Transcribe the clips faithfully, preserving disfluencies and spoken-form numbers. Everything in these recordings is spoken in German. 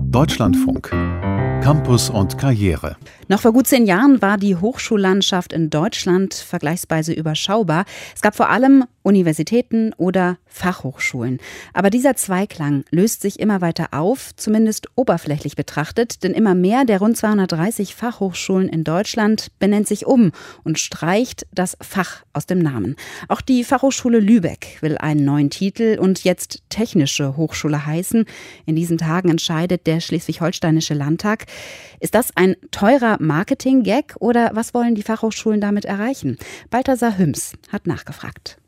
Deutschlandfunk. Campus und Karriere. Noch vor gut zehn Jahren war die Hochschullandschaft in Deutschland vergleichsweise überschaubar. Es gab vor allem Universitäten oder Fachhochschulen. Aber dieser Zweiklang löst sich immer weiter auf, zumindest oberflächlich betrachtet, denn immer mehr der rund zweihundertdreißig Fachhochschulen in Deutschland benennt sich um und streicht das Fach aus dem Namen. Auch die Fachhochschule Lübeck will einen neuen Titel und jetzt Technische Hochschule heißen. In diesen Tagen entscheidet der Schleswig-Holsteinische Landtag. Ist das ein teurer Marketing-Gag oder was wollen die Fachhochschulen damit erreichen? Balthasar Hüms hat nachgefragt.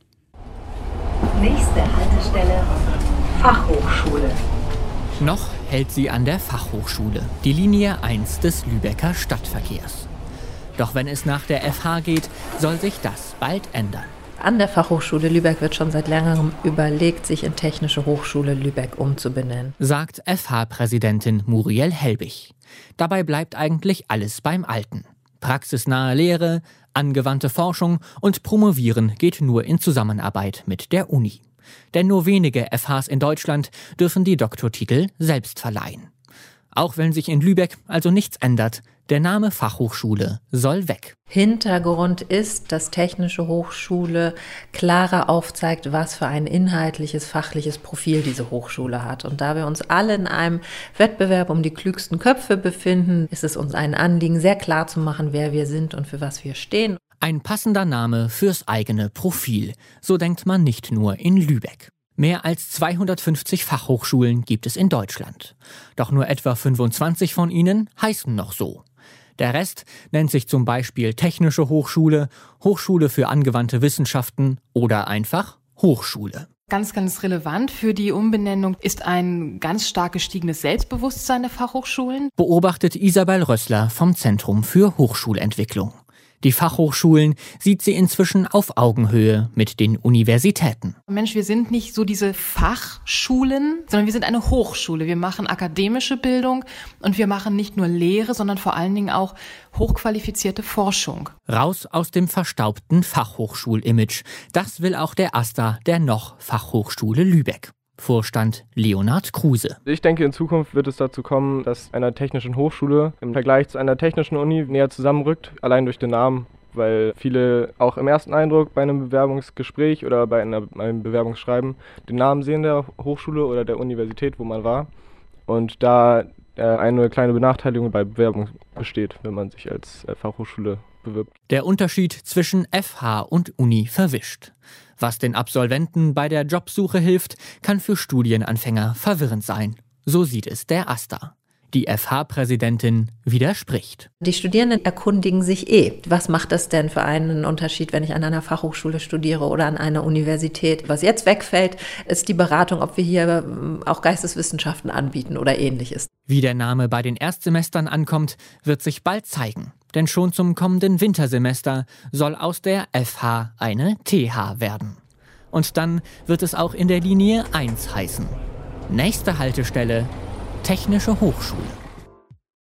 Nächste Haltestelle Fachhochschule. Noch hält sie an der Fachhochschule, die Linie eins des Lübecker Stadtverkehrs. Doch wenn es nach der F H geht, soll sich das bald ändern. An der Fachhochschule Lübeck wird schon seit längerem überlegt, sich in Technische Hochschule Lübeck umzubenennen, sagt F H-Präsidentin Muriel Helbig. Dabei bleibt eigentlich alles beim Alten. Praxisnahe Lehre, angewandte Forschung und Promovieren geht nur in Zusammenarbeit mit der Uni. Denn nur wenige F Hs in Deutschland dürfen die Doktortitel selbst verleihen. Auch wenn sich in Lübeck also nichts ändert, der Name Fachhochschule soll weg. Hintergrund ist, dass Technische Hochschule klarer aufzeigt, was für ein inhaltliches, fachliches Profil diese Hochschule hat. Und da wir uns alle in einem Wettbewerb um die klügsten Köpfe befinden, ist es uns ein Anliegen, sehr klar zu machen, wer wir sind und für was wir stehen. Ein passender Name fürs eigene Profil. So denkt man nicht nur in Lübeck. Mehr als zweihundertfünfzig Fachhochschulen gibt es in Deutschland. Doch nur etwa fünfundzwanzig von ihnen heißen noch so. Der Rest nennt sich zum Beispiel Technische Hochschule, Hochschule für angewandte Wissenschaften oder einfach Hochschule. Ganz, ganz relevant für die Umbenennung ist ein ganz stark gestiegenes Selbstbewusstsein der Fachhochschulen, beobachtet Isabel Rössler vom Zentrum für Hochschulentwicklung. Die Fachhochschulen sieht sie inzwischen auf Augenhöhe mit den Universitäten. Mensch, wir sind nicht so diese Fachschulen, sondern wir sind eine Hochschule. Wir machen akademische Bildung und wir machen nicht nur Lehre, sondern vor allen Dingen auch hochqualifizierte Forschung. Raus aus dem verstaubten Fachhochschul-Image. Das will auch der AStA der noch Fachhochschule Lübeck. Vorstand Leonhard Kruse. Ich denke, in Zukunft wird es dazu kommen, dass einer technischen Hochschule im Vergleich zu einer technischen Uni näher zusammenrückt, allein durch den Namen, weil viele auch im ersten Eindruck bei einem Bewerbungsgespräch oder bei einer, einem Bewerbungsschreiben den Namen sehen der Hochschule oder der Universität, wo man war. Und da äh, eine kleine Benachteiligung bei Bewerbung besteht, wenn man sich als äh, Fachhochschule bewirbt. Der Unterschied zwischen F H und Uni verwischt. Was den Absolventen bei der Jobsuche hilft, kann für Studienanfänger verwirrend sein. So sieht es der AStA. Die F H-Präsidentin widerspricht. Die Studierenden erkundigen sich eh, was macht das denn für einen Unterschied, wenn ich an einer Fachhochschule studiere oder an einer Universität. Was jetzt wegfällt, ist die Beratung, ob wir hier auch Geisteswissenschaften anbieten oder ähnliches. Wie der Name bei den Erstsemestern ankommt, wird sich bald zeigen. Denn schon zum kommenden Wintersemester soll aus der F H eine T H werden. Und dann wird es auch in der Linie eins heißen. Nächste Haltestelle: Technische Hochschule.